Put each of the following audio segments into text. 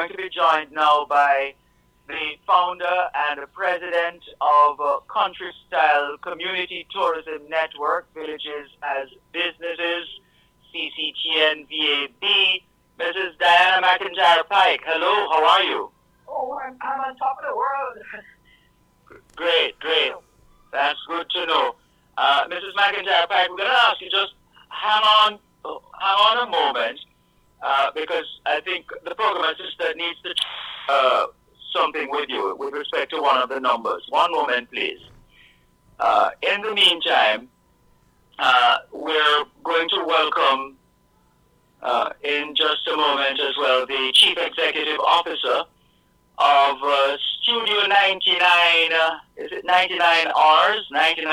going to be joined now by the founder and the president of Country Style Community Tourism Network, Villages as Businesses, CCTN VAB, Mrs. Diana McIntyre Pike. Hello, how are you? Oh, I'm on top of the world. Great. That's good to know. Mrs. McIntyre Pike, we're going to ask you just hang on a moment, because I think the program assistant needs to something with you with respect to one of the numbers. One moment, please. In the meantime, we're going to welcome in just a moment as well the Chief Executive Officer of Studio 99, is it 99Rs,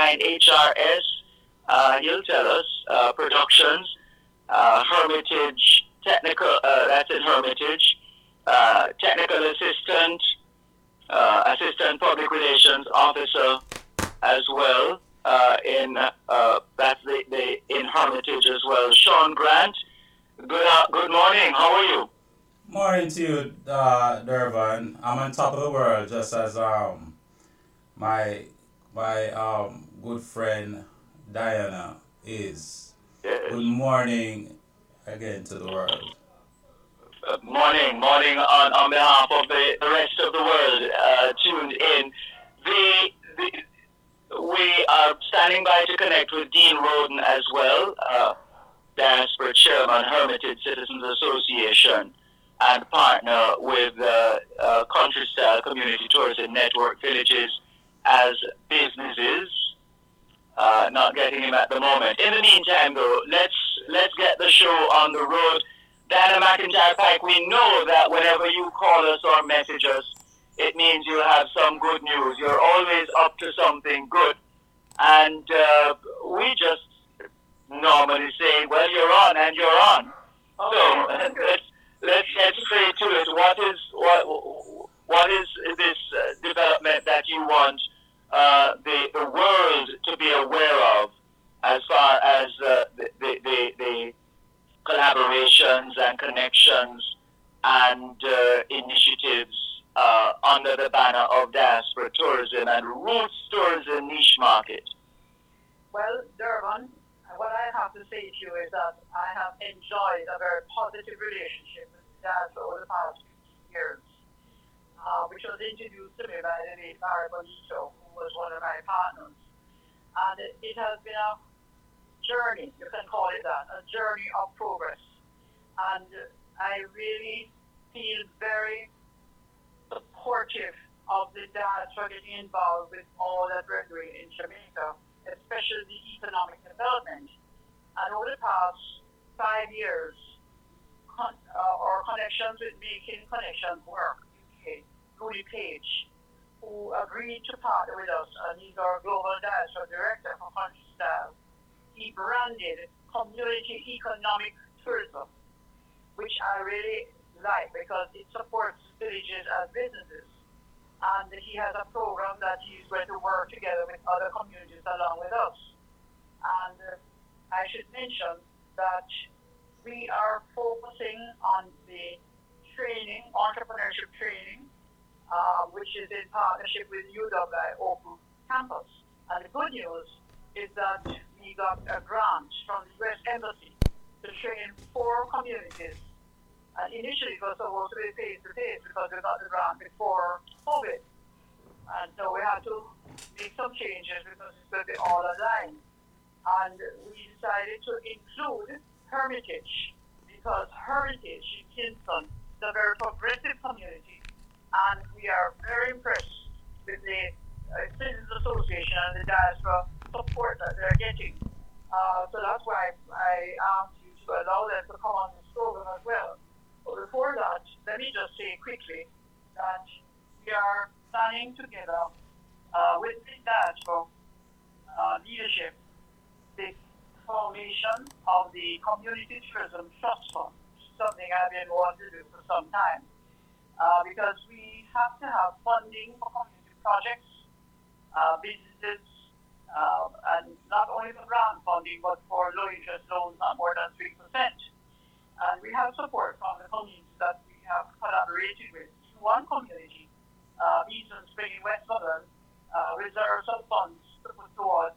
99HRS, he'll tell us, Productions, Hermitage, Technical, that's in Hermitage, Technical Assistant, Assistant Public Relations Officer as well, that's in Hermitage as well. Sean Grant, good morning, how are you? Morning to you, Durban. I'm on top of the world, just as my good friend Diana is. Yes. Good morning again to the world. Morning on behalf of the rest of the world tuned in. We are standing by to connect with Dean Roden as well, Diaspora Chairman, Hermitage Citizens Association, and partner with Country Style Community Tourism Network, Villages as Businesses. Not getting him at the moment. In the meantime, though, let's get the show on the road. Diana McIntyre Pike, we know that whenever you call us or message us, it means you have some good news. You're always up to something good. And we just normally say, well, you're on and you're on. So let's get straight to it. What is this development that you want the world to be aware of as far as the collaborations and connections and initiatives under the banner of Diaspora Tourism and Roots Tourism Niche Market? Well, Durban, what I have to say to you is that I have enjoyed a very positive relationship with Diaspora over the past 50 years, which was introduced to me by the late Barry Bonito, who was one of my partners. And it has been a journey, you can call it that, a journey of progress. And I really feel very supportive of the diaspora getting involved with all that we're doing in Jamaica, especially the economic development. And over the past 5 years, our connections with Making Connections Work UK, Rudy Page, who agreed to partner with us, and he's our Global Diaspora Director for Country Style. He branded Community Economic Tourism, which I really like because it supports villages as businesses. And he has a program that he's going to work together with other communities along with us. And I should mention that we are focusing on the training, entrepreneurship training, which is in partnership with UWI Open Campus. And the good news is that we got a grant from the U.S. Embassy to train 4 communities. And initially it was supposed to be face-to-face because we got the grant before COVID. And so we had to make some changes because it's going to be all online. And we decided to include Hermitage because Hermitage in Kingston is a very progressive community. And we are very impressed with the Citizens Association and the diaspora support that they're getting. So that's why I asked you to allow them to come on this program as well. But before that, let me just say quickly that we are planning together with the diaspora leadership the formation of the Community Tourism Trust Fund, something I've been wanting to do for some time. Because we have to have funding for community projects, businesses, and not only for grant funding, but for low interest loans, not more than 3%. And we have support from the communities that we have collaborated with one community, Eastern Spring in Westmoreland, reserves of funds to put towards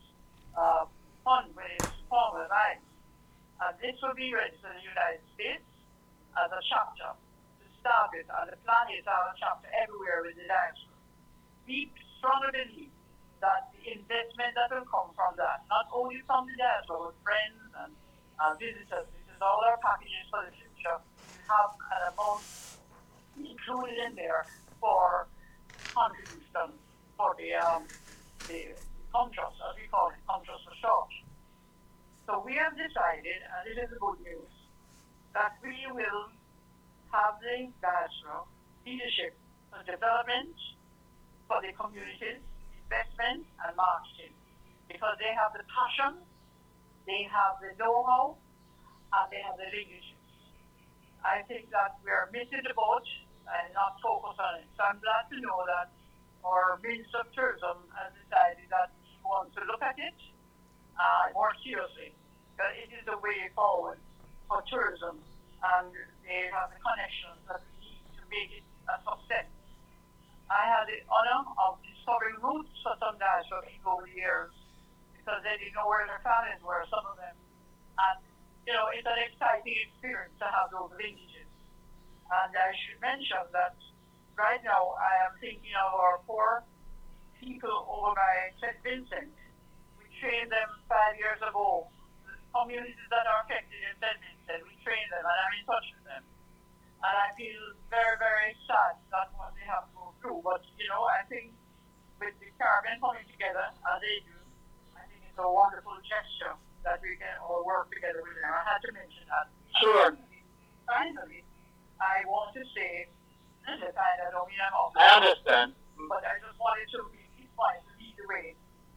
fund when it's formalized. And this will be registered in the United States as a chapter to start with, and the plan is to have a chapter everywhere with the diaspora. We strongly believe that the investment that will come from that, not only from the diaspora, but friends and visitors, this is all our packages for the future, have an amount included in there for contributions for the contrast, as we call it, contrast for short. So we have decided, and this is the good news, that we will have the diaspora leadership for development, for the communities, investment, and marketing, because they have the passion, they have the know-how, and they have the leadership. I think that we are missing the boat and not focused on it. So I'm glad to know that our Minister of Tourism has decided that he wants to look at it more seriously, that it is the way forward for tourism, and they have the connections that we need to make it a success. I had the honor of discovering roots for some diaspora people over the years, because they didn't know where their families were, some of them. And, it's an exciting experience to have those linkages. And I should mention that right now I am thinking of our poor people over by St. Vincent. We trained them 5 years ago. The communities that are affected in St. Vincent, we trained them, and I'm in touch with them. And I feel very, very sad that what they have to go through. But, I think with the Caribbean coming together, as they do, I think it's a wonderful gesture that we can all work together with them. I had to mention that. Sure. Finally, I want to say, I don't mean I'm off. I understand. But I just wanted to be his point to lead the way.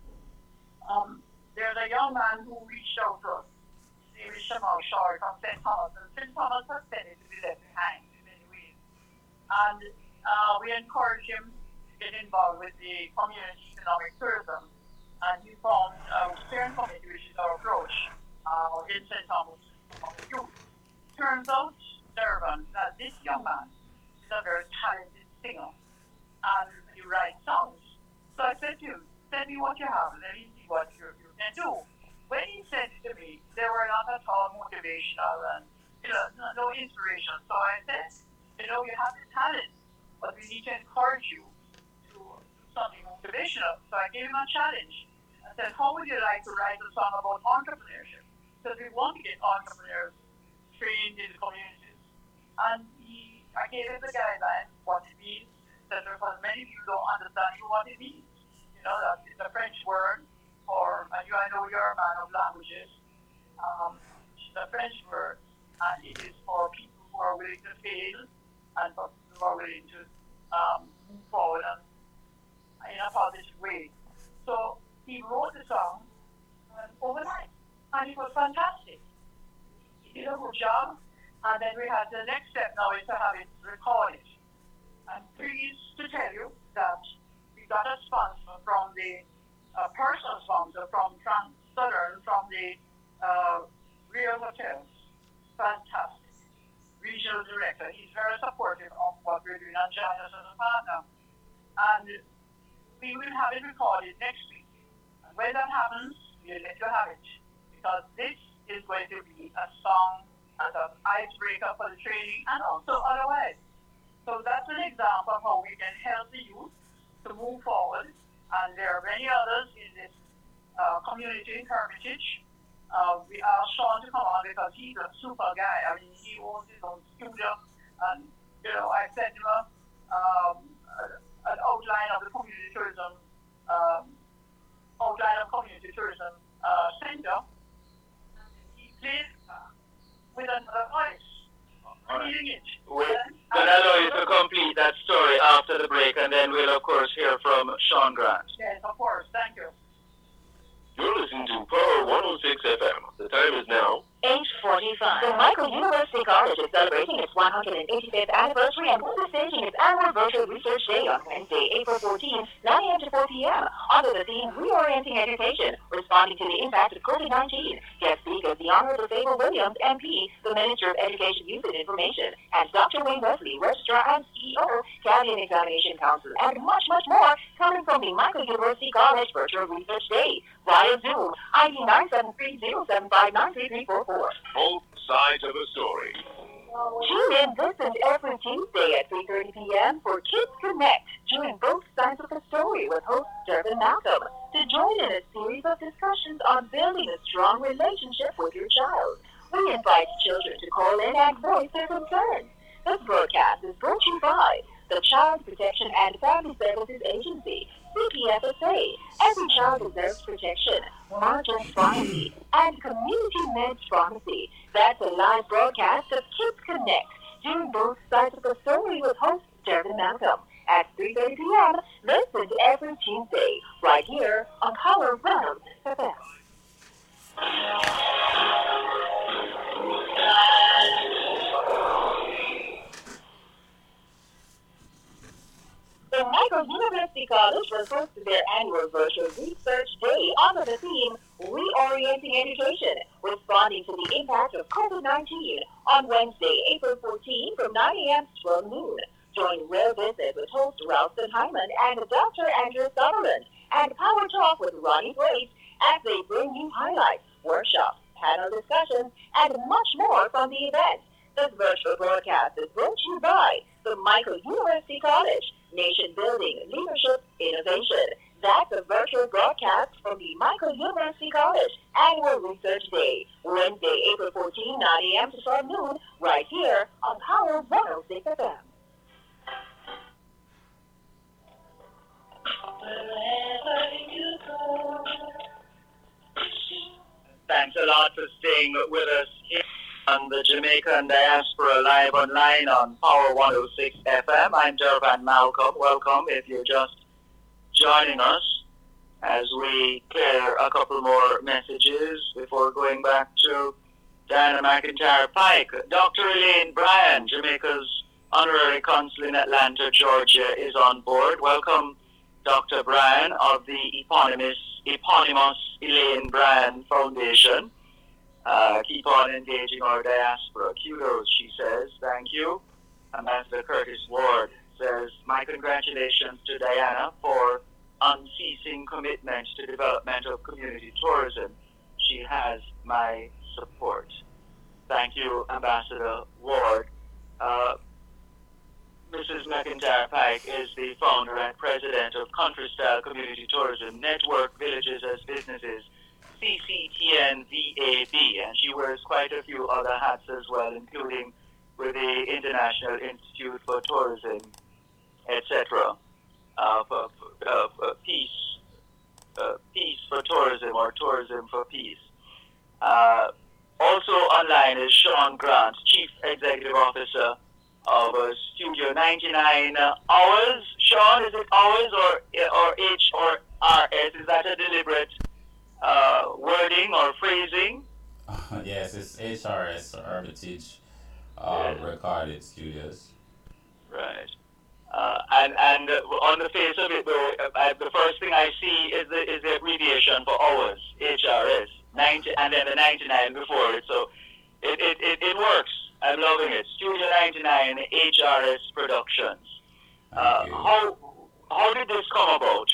There's a young man who reached out to us. His name is Shamal Shari from St. Thomas. And St. Thomas has tended to be left behind in many ways. And we encourage him to get involved with the community economic tourism. And he formed a steering committee, which is our approach in St. Thomas youth. Turns out, Durban, that this young man is a very talented singer, and he writes songs. So I said to him, tell me what you have, and let me see what you can do. When he said it to me, they were not at all motivational and no inspiration. So I said, you have the talent, but we need to encourage you to do something motivational. So I gave him a challenge. I said, how would you like to write a song about entrepreneurship? Because we want to get entrepreneurs trained in the communities. And I gave him the guidelines, what it means, etc. Because many people don't understand what it means. That it's a French word for, and I know you're a man of languages. It's a French word, and it is for people who are willing to fail and for people who are willing to move forward in a positive way. So he wrote the song overnight, and it was fantastic. He did a good job, and then we had the next step now is to have it recorded. I'm pleased to tell you that we got a sponsor from the personal sponsor from Southern, from the Real Hotels. Fantastic. Regional director. He's very supportive of what we're doing and join us as a partner. And we will have it recorded next week. And when that happens, we'll let you have it. Because this is going to be a song as an icebreaker for the training and also otherwise. So that's an example of how we can help the youth to move forward. And there are many others in this community in Hermitage. We asked Sean to come on because he's a super guy. I mean, he owns his own studio. And, I sent him an outline of the community tourism, center. He played with another voice. Reading it. We're going to allow you to complete that story after the break, and then we'll, of course, hear from Sean Grant. Yes, of course. Thank you. You're listening to Power 106 FM. The time is now 8:45. The Michael University College is celebrating its 185th anniversary and will be staging its annual virtual research day on Wednesday, April 14, 9 a.m. to 4 p.m. under the theme Reorienting Education, responding to the impact of COVID-19. Guest speakers, the Honorable Faber Williams, MP, the Minister of Education, Youth and Information, and Dr. Wayne Wesley, Registrar and CEO, Canadian Examination Council, and much, much more, coming from the Michael University College Virtual Research Day via Zoom, ID 973-075-93344. Both sides of the story. Tune in this and every Tuesday at 3:30 p.m. for Kids Connect, during both sides of the story with host Durbin Malcolm, to join in a series of discussions on building a strong relationship with your child. We invite children to call in and voice their concerns. This broadcast is brought to you by the Child Protection and Family Services Agency, CPFSA. Every child deserves protection. Margin Pharmacy and Community Meds Pharmacy. That's a live broadcast of Kids Connect, during both sides of the story with host Durbin Malcolm at 3:30 p.m. Listen every Tuesday, right here on Power Realms FM. The Michael University College will host their annual virtual research day under the theme Reorienting Education, responding to the impact of COVID-19 on Wednesday, April 14 from 9 a.m. to 12 noon. Join Rare Visit with host Ralston Hyman and Dr. Andrew Sutherland, and Power Talk with Ronnie Grace as they bring you highlights, workshops, panel discussions, and much more from the event. This virtual broadcast is brought to you by the Michael University College, Nation Building, Leadership, Innovation. That's a virtual broadcast from the Michael University College Annual Research Day, Wednesday, April 14, 9 a.m. to 12 noon, right here on Power 106 FM. Thanks a lot for staying with us here on the Jamaican Diaspora Live Online on Power 106 FM. I'm Durbin Malcolm. Welcome if you're just joining us as we clear a couple more messages before going back to Diana McIntyre Pike. Dr. Elaine Bryan, Jamaica's Honorary Consul in Atlanta, Georgia, is on board. Welcome, Dr. Bryan of the eponymous Elaine Bryan Foundation. Keep on engaging our diaspora. Kudos, she says. Thank you. Ambassador Curtis Ward says, my congratulations to Diana for unceasing commitment to development of community tourism. She has my support. Thank you, Ambassador Ward. Mrs. McIntyre Pike is the founder and president of Country Style Community Tourism Network, Villages as Businesses, CCTN-VAB, and she wears quite a few other hats as well, including with the International Institute for Tourism, etc. For peace for tourism, or tourism for peace. Also online is Sean Grant, Chief Executive Officer of Studio 99 Hours. Sean, is it hours or H or RS? Is that a deliberate wording or phrasing? Yes, it's HRS, Hermitage Recorded Studios. Right. And on the face of it, though, the first thing I see is the abbreviation for hours, HRS, 90, and then the 99 before it. So it works. I'm loving it. Studio 99 HRS Productions. How did this come about?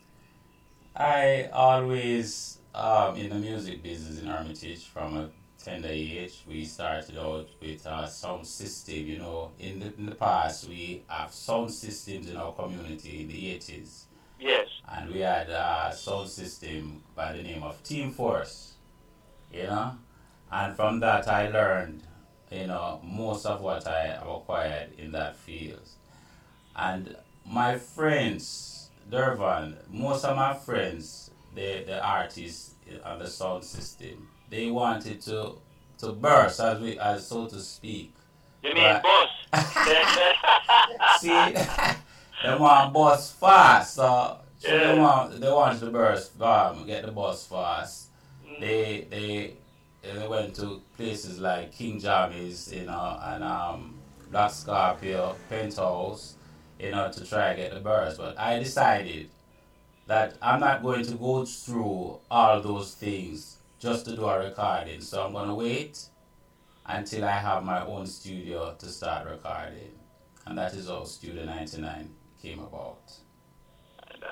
I always in the music business in Hermitage from a tender age. We started out with a sound system. You know, in the past we have sound systems in our community in the 80s. Yes. And we had a sound system by the name of Team Force. You know, and from that I learned, you know, most of what I have acquired in that field. And my friends, Durban, most of my friends, the artists on the sound system, they wanted to burst, as so to speak. You mean bust? See, they want bust fast, so they want to burst, get the bus fast. They they went to places like King Jammy's, and Black Scorpio, Penthouse, to try and get the birds. But I decided that I'm not going to go through all those things just to do a recording. So I'm going to wait until I have my own studio to start recording. And that is how Studio 99 came about. And,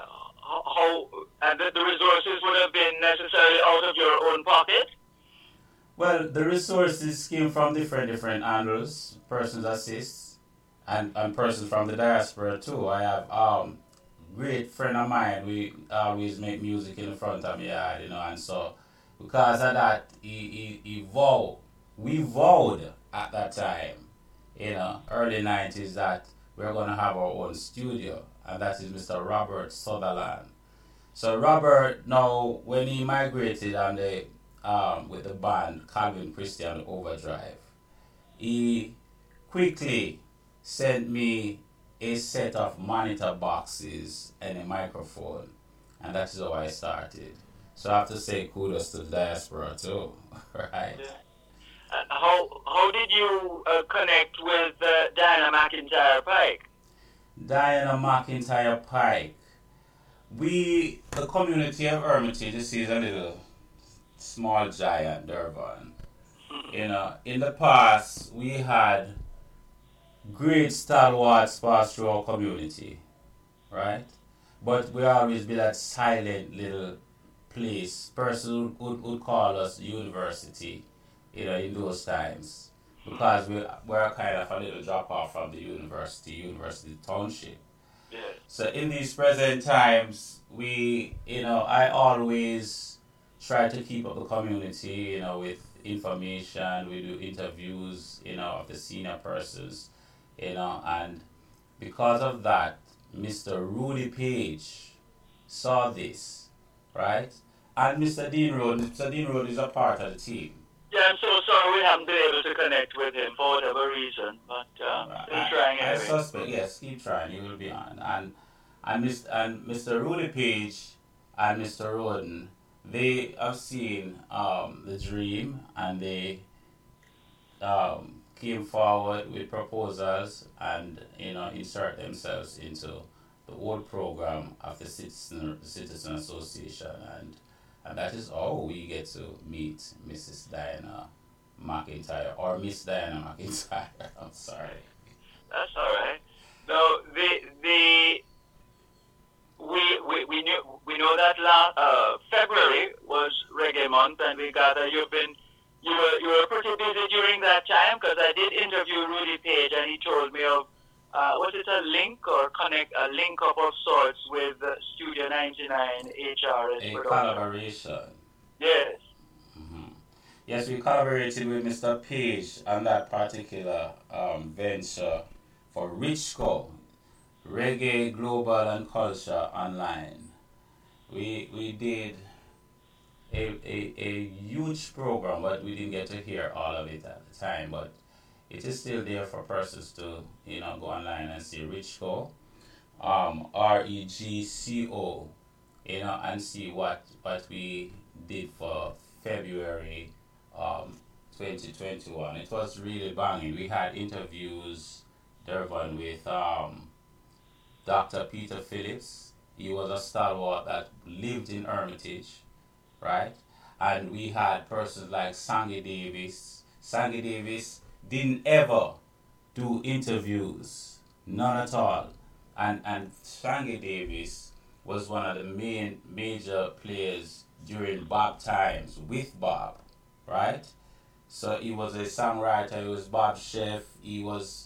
the resources would have been necessarily out of your own pocket? Well, the resources came from different angles, persons assist, and persons from the diaspora too. I have great friend of mine. We always make music in the front of my yard, and so because of that, we vowed at that time, early 90s, that we're going to have our own studio, and that is Mr. Robert Sutherland. So Robert, now, when he migrated on the with the band Calvin Christian Overdrive, he quickly sent me a set of monitor boxes and a microphone, and that is how I started. So I have to say kudos to the diaspora too, right? Yeah. How did you connect with Diana McIntyre Pike? Diana McIntyre Pike. The community of Hermitage, this is a little small giant, Durban. In the past, we had great stalwarts pass through our community, right? But we always be that silent little place. Person would call us university, in those times, because we're kind of a little drop off from the university township. Yeah. So in these present times, I always try to keep up the community, with information. We do interviews, of the senior persons, and because of that, Mr. Rudy Page saw this, right? And Mr. Dean Road is a part of the team. Yeah, I'm so sorry we haven't been able to connect with him for whatever reason, but still trying anyway. I suspect, yes, keep trying, you will be on. And Mr. Rudy Page and Mr. Roden, they have seen the dream, and they came forward with proposals and insert themselves into the old program of the Citizen Association, and that is how we get to meet Mrs. Diana McIntyre, or Miss Diana McIntyre. I'm sorry. That's all right. No, we know that February was Reggae Month, and we gather you were pretty busy during that time, because I did interview Rudy Page, and he told me of was it a link up of sorts with Studio 99 HRS A production? collaboration. Yes. Mm-hmm. Yes, we collaborated with Mr. Page on that particular venture for Richco, Reggae Global and Culture Online. We did a huge program, but we didn't get to hear all of it at the time, but it is still there for persons to go online and see Richco, REGCO, and see what we did for February 2021. It was really banging. We had interviews, Durban, with Dr. Peter Phillips. He was a stalwart that lived in Hermitage, right? And we had persons like Sangy Davis. Sangy Davis didn't ever do interviews, none at all. And Sangy Davis was one of the major players during Bob times with Bob, right? So he was a songwriter, he was Bob's chef, he was,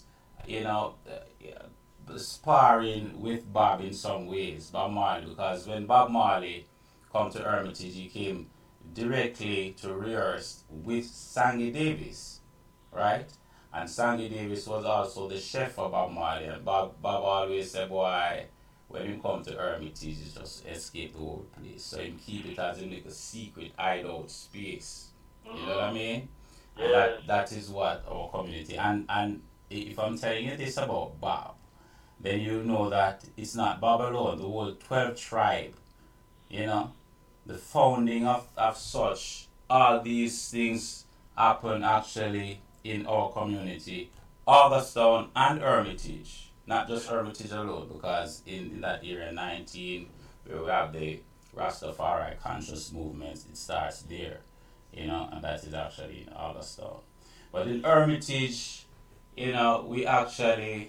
sparring with Bob in some ways, Bob Marley, because when Bob Marley come to Hermitage, he came directly to rehearse with Sangy Davis, right? And Sangy Davis was also the chef for Bob Marley, and Bob always said, boy, when he come to Hermitage, he just escape the whole place. So he keep it as like a secret hideout space. You know what I mean? Yes. That is what our community, and if I'm telling you this about Bob, then you know that it's not Bob alone, the whole 12 tribe, the founding of such all these things happen actually in our community, Augustown and Hermitage. Not just Hermitage alone, because in that area 19, where we have the Rastafari conscious movement, it starts there, and that is actually in Augustown. But in Hermitage, we actually,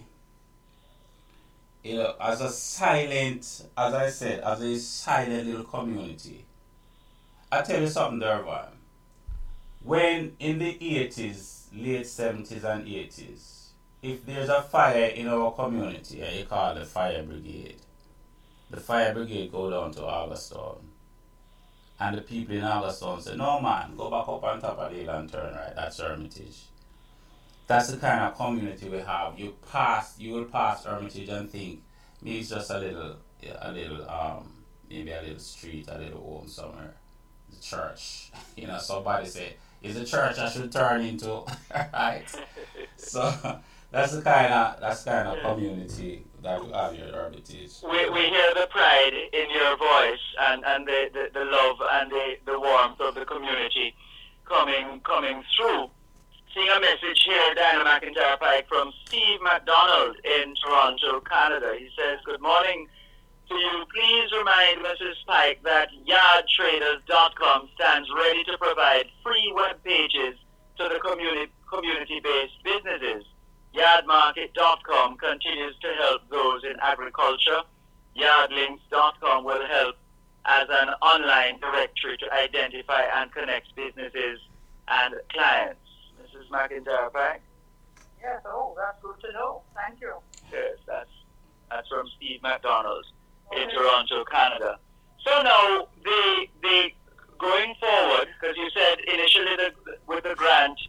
as a silent, as I said, as a silent little community. I tell you something, Durban. When in the 80s, late 70s and 80s, if there's a fire in our community, and you call it the fire brigade, go down to Augustown. And the people in Augustown say, no man, go back up on top of the hill and turn right. That's Hermitage. That's the kind of community we have. You will pass Hermitage and think, maybe it's just maybe a little street, a little home somewhere. The church. Somebody say, is the church I should turn into? Right? So that's the kind of community that we have here at Hermitage. We hear the pride in your voice and the love and the warmth of the community coming through. Seeing a message here, Diana McIntyre Pike, from Steve McDonald in Toronto, Canada. He says, good morning to you. Please remind Mrs. Pike that yardtraders.com stands ready to provide free web pages to the community-based businesses. Yardmarket.com continues to help those in agriculture. Yardlinks.com will help as an online directory to identify and connect businesses and clients. Mrs. McIntyre Pike? Yes, that's good to know. Thank you. Yes, that's from Steve McDonald in Toronto, Canada. So now, the going forward, because you said initially with the grant,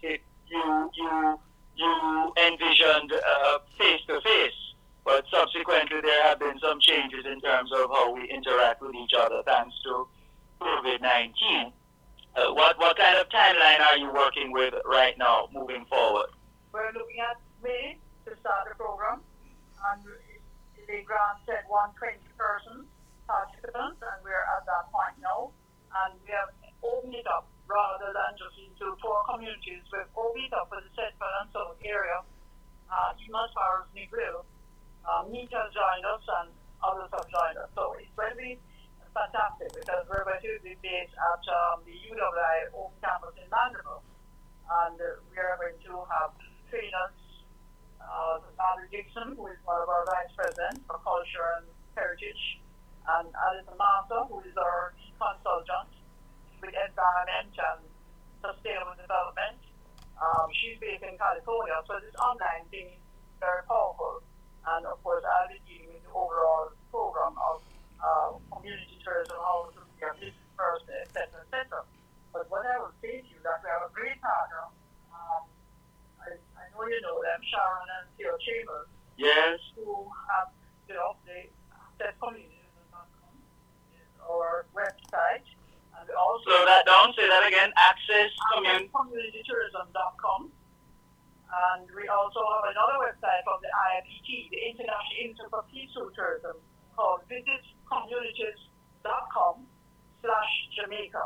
you envisioned face-to-face, but subsequently there have been some changes in terms of how we interact with each other thanks to COVID-19. What kind of timeline are you working with right now, moving forward? We're looking at May to start the program, and the grant said 120 persons, participants, and we're at that point now, and we have opened it up rather than just into 4 communities. We've opened it up for the Central and South area, even as far as Negril. Meet has joined us and others have joined us. So it's going to be fantastic because we're going to be based at the UWI Open Campus in Mandeville. And we are going to have trainers, Bobby Dixon, who is one of our vice presidents for culture and heritage, and Alison Master, who is our consultant with environment and sustainable development. She's based in California, so this online thing is very powerful. And of course, I'll be dealing with the overall program of community tourism, how to be a business person, etc., etc. But what I will say to you that we have a great partner. I know you know them, Sharon and Theo Chambers. Yes. Who have the Access Communities.com is our website. And we also slow that down, say that again, Access Community.tourism.com. And we also have another website from the IFET, the International Institute for Peaceful Tourism, called visitcommunities.com/Jamaica.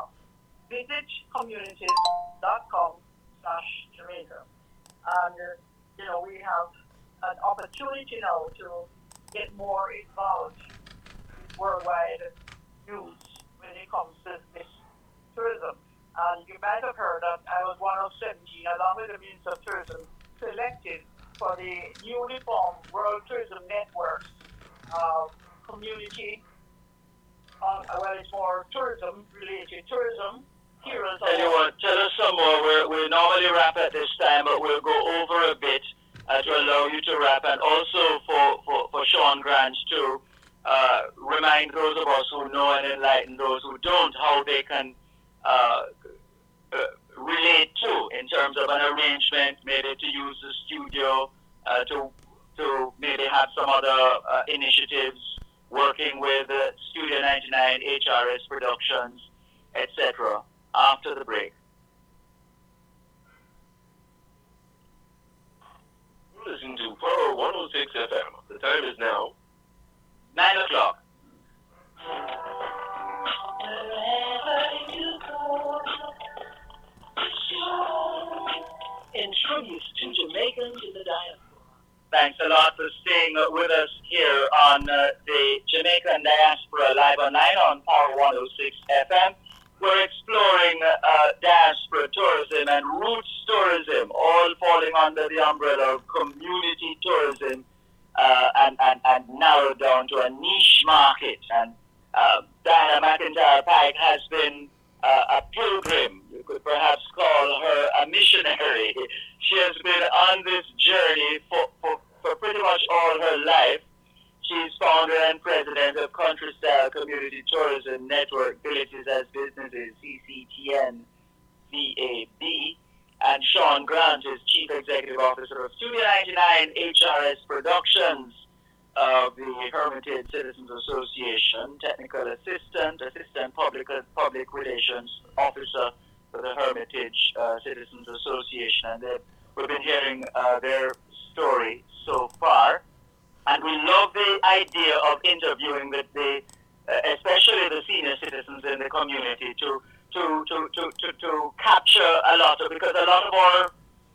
visitcommunities.com/Jamaica. And, we have an opportunity now to get more involved with worldwide news when it comes to this tourism. And you might have heard that I was one of 17, along with the Minister of Tourism, selected for the newly formed World Tourism Network's community. It's more tourism-related. Tourism, heroes. Tell us some more. We normally wrap at this time, but we'll go over a bit to allow you to wrap, and also for Sean Grant to remind those of us who know and enlighten those who don't how they can relate to in terms of an arrangement, maybe to use the studio, to maybe have some other initiatives working with Studio 99, HRS Productions, etc. after the break. You're listening to Power 106 FM. The time is now 9 o'clock. Wherever you go, us here on the Jamaican Diaspora Live Online on Power 106 FM. We're exploring diaspora tourism and roots tourism, all falling under the umbrella of community tourism and narrowed down to a niche market. And Diana McIntyre Pike has been a pilgrim. You could perhaps call her a missionary. She has been on this journey for pretty much all her life. She's founder and president of Country Style Community Tourism Network, Villages as Businesses, CCTN, CAB. And Sean Grant is Chief Executive Officer of Studio 99 HRS Productions of the Hermitage Citizens Association, Technical Assistant Public Relations Officer for the Hermitage Citizens Association. And we've been hearing their story so far. And we love the idea of interviewing especially the senior citizens in the community to capture a lot of, because a lot of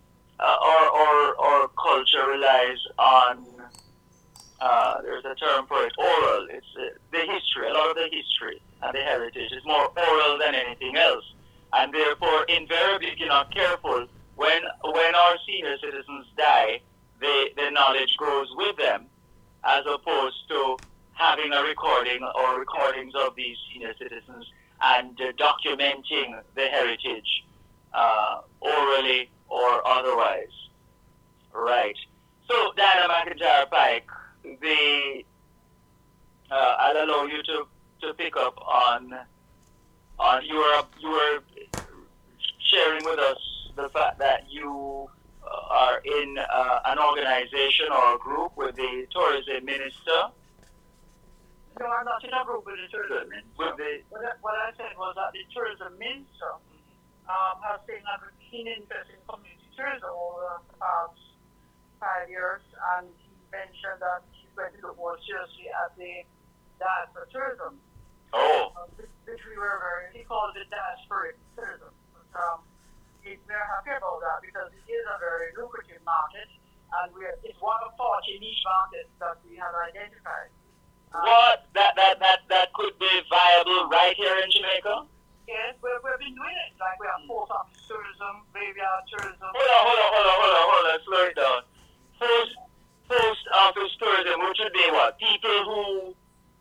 our culture relies on there's a term for it, oral. It's the history. A lot of the history and the heritage is more oral than anything else, and therefore invariably, if you're not careful, when our senior citizens die, the knowledge grows with them, as opposed to having a recording or recordings of these senior citizens and documenting the heritage orally or otherwise. Right. So, Diana McIntyre Pike, I'll allow you to pick up on you were sharing with us the fact that you are in an organization or a group with the tourism minister. No, I'm not in a group with the tourism minister. What I said was that the tourism minister has taken a keen interest in community tourism over the past 5 years, and he mentioned that he's going to look more seriously at the diaspora tourism. Oh. Which he called it diasporic tourism. But, we're happy about that because it is a very lucrative market, and it's one of 40 niche markets that we have identified. That could be viable right here in Jamaica? Yes, we've been doing it. Like we have post office tourism, graveyard tourism. Hold on, slow it down. Post office tourism, which would be what? People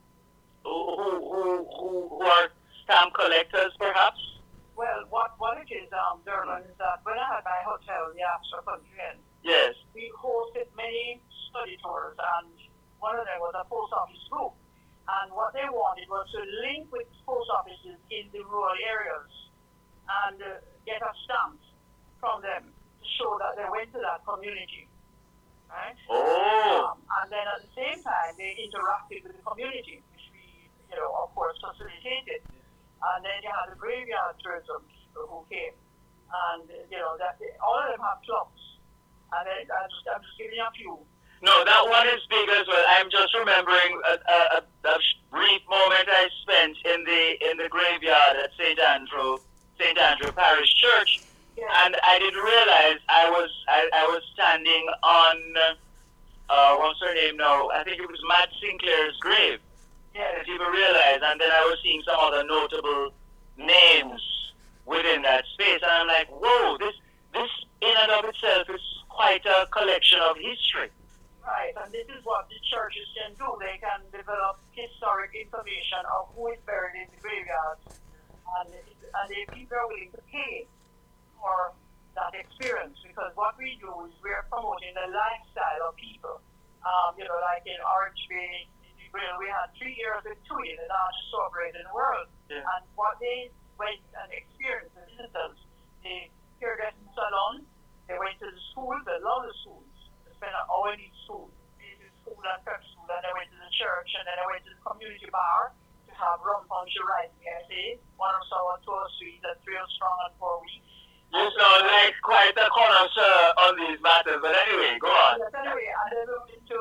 who are stamp collectors, perhaps? Well, what it is, Durban, is that when I had my hotel, the Astra Country Inn, yes, we hosted many study tours, and one of them was a post office group. And what they wanted was to link with post offices in the rural areas and get a stamp from them to show that they went to that community. Right? Oh. And then at the same time, they interacted with the community, which we, of course, facilitated. And then you had the graveyard tourism people who came. And, all of them have clubs. And then I'm just giving you a few. No, that one is big as well. I'm just remembering a brief moment I spent in the graveyard at St. Andrew Parish Church. Yes. And I didn't realize I was standing on what's her name now? I think it was Matt Sinclair's grave. Yes. If you realize, and then I was seeing some other notable names within that space, and I'm like, whoa, this in and of itself is quite a collection of history. Right, and this is what the churches can do. They can develop historic information of who is buried in the graveyards, and the people are willing to pay for that experience, because what we do is we're promoting the lifestyle of people. Like in Orange Bay, we had 3 years with TUI, the largest operator in the world. Yeah. And what they went and experienced, the visitors, the hairdressing salon, they went to the school, the lot of schools. They spent an hour in each school, basic school and prep school, and they went to the church, and then they went to the community bar to have rum punch rice, one of our tour suites that's real strong and 4 weeks. You sound like quite a connoisseur on these matters, but anyway, go on. Yes, anyway, and they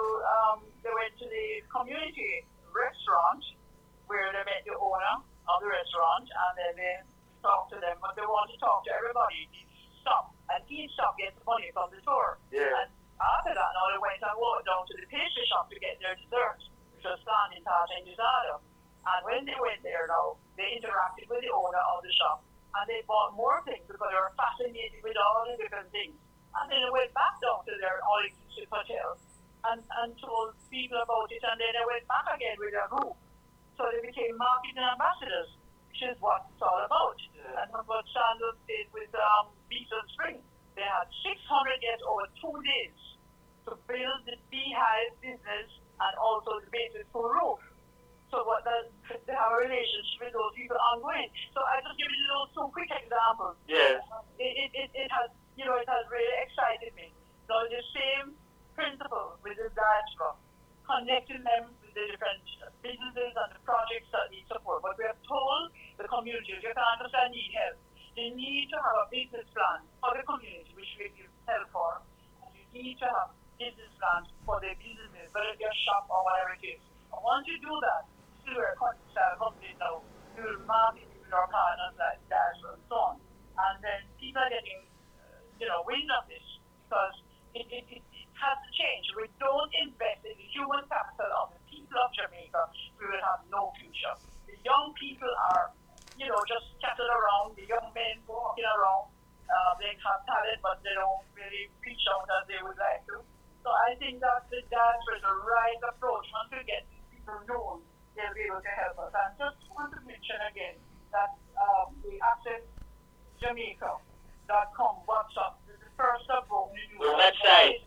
went to the community restaurant where they met the owner of the restaurant, and then they talked to them, but they want to talk to everybody. Each stop gets money from the tour. Yeah. And After that, now they went and walked down to the pastry shop to get their dessert, which was standing tart and gelato. And when they went there now, they interacted with the owner of the shop, and they bought more things because they were fascinated with all the different things. And then they went back down to their all-inclusive hotel and told people about it, and then they went back again with their group. So they became marketing ambassadors, which is what it's all about. Yeah. And what Sandals did with Beeson Spring. They had 600 guests over 2 days to build the beehive business and also the basis for roof. So they have a relationship with those people ongoing. So I just give you some quick examples. Yes. It has, it has really excited me. So the same principle with the diaspora, connecting them with the different businesses and the projects that need support. But we have told the community, if you can't understand need help, they need to have a business plan for the community, which we give help for. And you need to have business plans for their businesses, whether it's your shop or whatever it is. And once you do that, still we're a company now, we will market with our partners like Dash and so on. And then people are getting, wind of this because it has to change. If we don't invest in the human capital of the people of Jamaica, we will have no future. The young people are just scattered around, the young men walking around, they have talent, but they don't really reach out as they would like to. So I think that is the right approach. Once we get people known, they'll be able to help us. And just want to mention again that the AccessJamaica.com WhatsApp is the first of all. The website,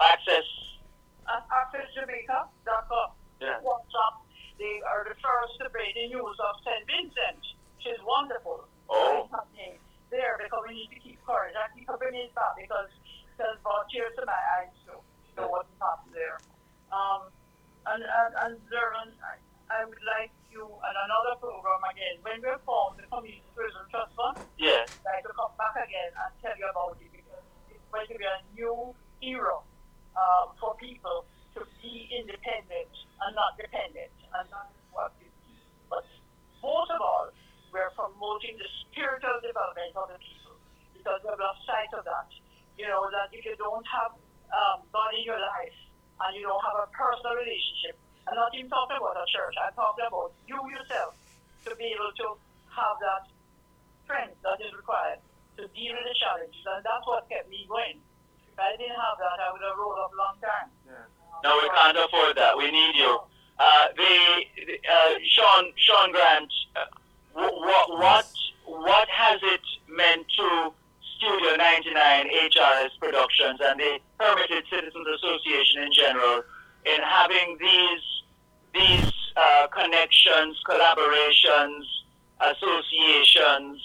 AccessJamaica.com WhatsApp. They are the first to bring the news of St. Vincent, which is wonderful. Oh. There, because we need to keep courage. I keep bringing it back because it brought tears to my eyes to know what's happened there. And Zervan, I would like you and another program again. When we form the Community Tourism Trust Fund, yes, I'd like to come back again and tell you about it because it's going to be a new era for people to be independent and not dependent. And that is what it is. But most of all, we're promoting the spiritual development of the people because we've lost sight of that. That if you don't have God in your life and you don't have a personal relationship, I'm not even talking about a church, I'm talking about you yourself to be able to have that strength that is required to deal with the challenges. And that's what kept me going. If I didn't have that, I would have rolled up a long time. Yeah. No, we can't afford that. We need you. Sean Grant, what has it meant to Studio 99, HRS Productions, and the Hermitage Citizens Association in general in having these connections, collaborations, associations?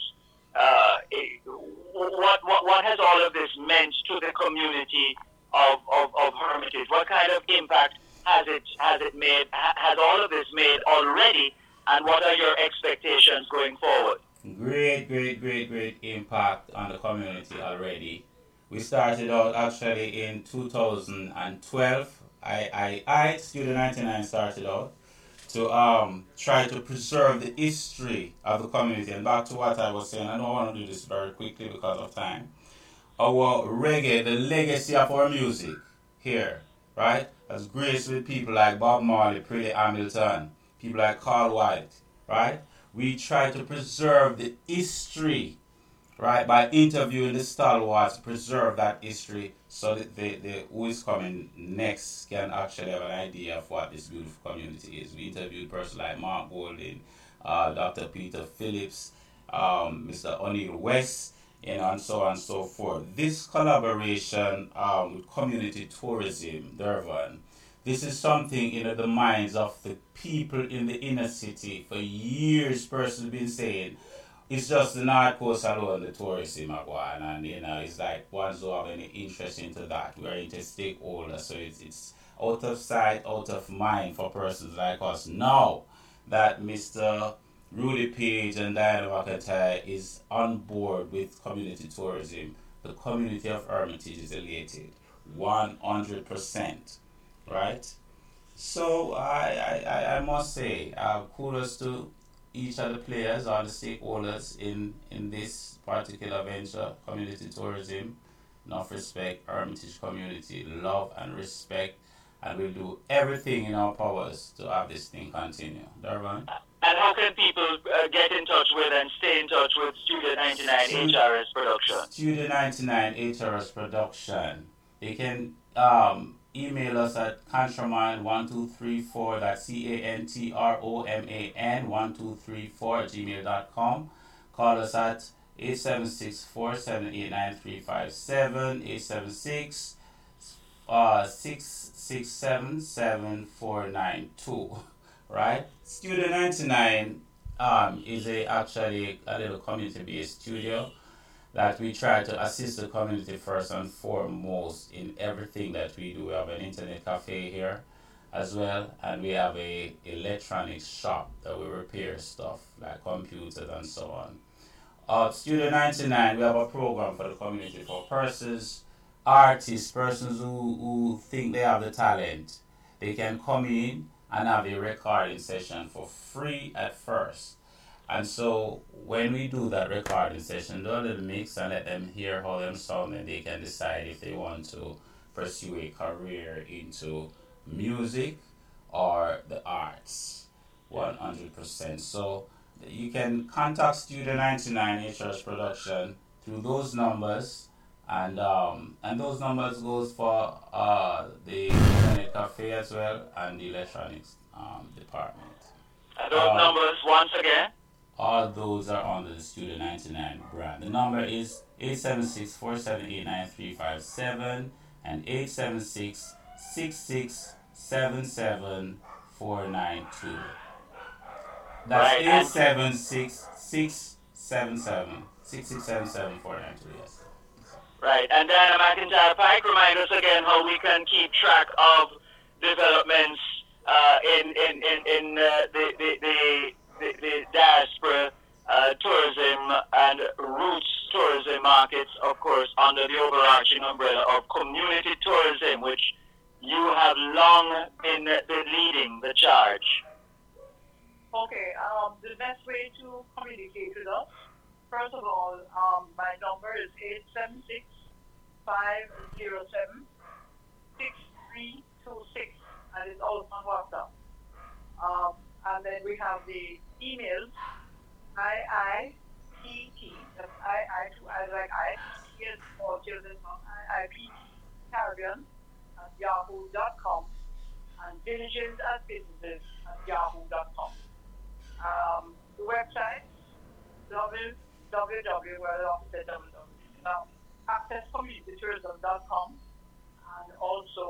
What has all of this meant to the community of Hermitage? What kind of impact has it made? Has all of this made already? And what are your expectations going forward? Great impact on the community already. We started out actually in 2012. I Studio 99 started out to try to preserve the history of the community. And back to what I was saying, I don't want to do this very quickly because of time. Our reggae, the legacy of our music here, right, has graced with people like Bob Marley, Pretty Hamilton, people like Carl White, right? We try to preserve the history, right, by interviewing the stalwarts, preserve that history so that the who is coming next can actually have an idea of what this beautiful community is. We interviewed persons like Mark Golding, Dr. Peter Phillips, Mr. O'Neill West, and so on and so forth. This collaboration with community tourism, Durban, this is something in the minds of the people in the inner city. For years, persons been saying, it's just the North Coast alone, the tourism Agwan, and it's like ones who have any interest into that. We're into stakeholders, so it's out of sight, out of mind for persons like us. Now that Mr. Rudy Page and Diana McIntyre is on board with community tourism, the community of Hermitage is elated, 100%. Right? So I must say, kudos to each of the players or the stakeholders in this particular venture, community tourism. enough respect, Hermitage community, love and respect, and we'll do everything in our powers to have this thing continue. Durban? And how can people get in touch with and stay in touch with Studio 99 HRS Production? Studio 99 HRS Production. They can email us at Cantroman1234, that's CANTROMAN1234 gmail.com. Call us at 876-478-9357, 876-667-7492. Right? Studio 99 is actually a little community-based studio that we try to assist the community first and foremost in everything that we do. We have an internet cafe here as well, and we have a electronics shop that we repair stuff like computers and so on. Studio 99, we have a program for the community for persons, artists, persons who think they have the talent. They can come in and have a recording session for free at first. And so when we do that recording session, do a little mix and let them hear how them sound, and they can decide if they want to pursue a career into music or the arts 100%. So you can contact Studio 99 HRS Production through those numbers, and those numbers goes for the internet cafe as well and the electronics department. And those numbers once again? All those are under the Studio 99 brand. The number is 876-478-9357 and 876-6677-492. That's 876-677-492, yes. Right, and Diana McIntyre Pike, remind us again how we can keep track of developments in the diaspora tourism and roots tourism markets, of course, under the overarching umbrella of community tourism, which you have long been leading the charge. Okay, the best way to communicate with us, first of all, my number is 876-507-6326, and it's also on WhatsApp. And then we have the emails, IIPT, that's I like I, yes, for children, IIPT Caribbean at yahoo.com, and villages and businesses at yahoo.com. The website, accesscommunitytourism.com, and also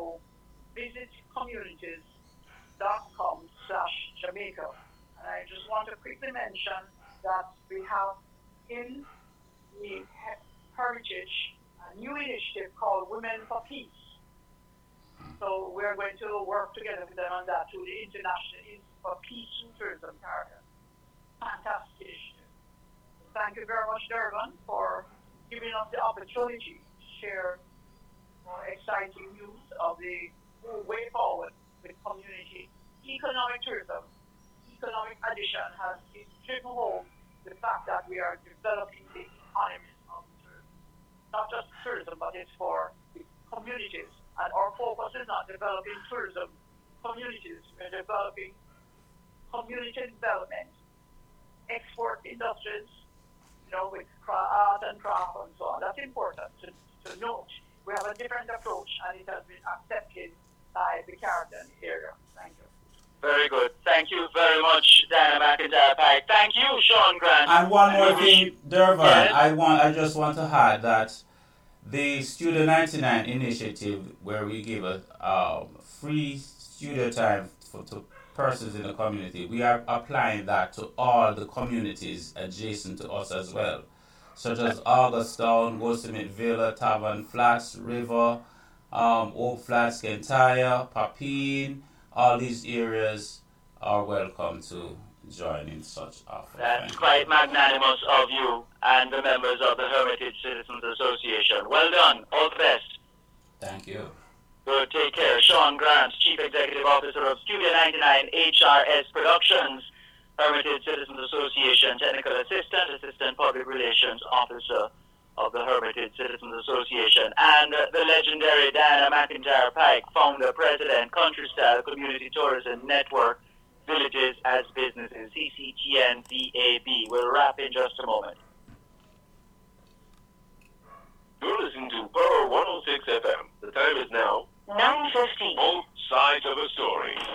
visitcommunities.com/Jamaica. And I just want to quickly mention that we have in the Heritage a new initiative called Women for Peace. So we're going to work together with them on that through the International Institute for Peace and Tourism Caribbean. Fantastic initiative. Thank you very much, Durban, for giving us the opportunity to share more exciting news of the way forward with community economic tourism. Economic addition has driven home the fact that we are developing the economy of tourism. Not just tourism, but it's for the communities. And our focus is not developing tourism communities, we're developing community development, export industries, with art and craft and so on. That's important to note. We have a different approach, and it has been accepted by the Caribbean area. Thank you. Very good. Thank you very much, Diana McIntyre Pike. Thank you, Sean Grant. And one more thing, Durban, yes? I just want to add that the Studio 99 initiative, where we give a free studio time to persons in the community, we are applying that to all the communities adjacent to us as well, such as Augustown, Goldsmith Villa, Tavern Flats, River, Oak Flats, Kentire, Papine. All these areas are welcome to join in such offer. That's quite magnanimous of you and the members of the Hermitage Citizens Association. Well done. All the best. Thank you. Good. Take care. Sean Grant, Chief Executive Officer of Studio 99 HRS Productions, Hermitage Citizens Association Technical Assistant, Assistant Public Relations Officer of the Hermitage Citizens Association, and the legendary Diana McIntyre Pike, founder, president, Country Style Community Tourism Network, Villages as Businesses, CCTN-VAB. We'll wrap in just a moment. You're listening to Power 106 FM. The time is now 9:15. both sides of a story.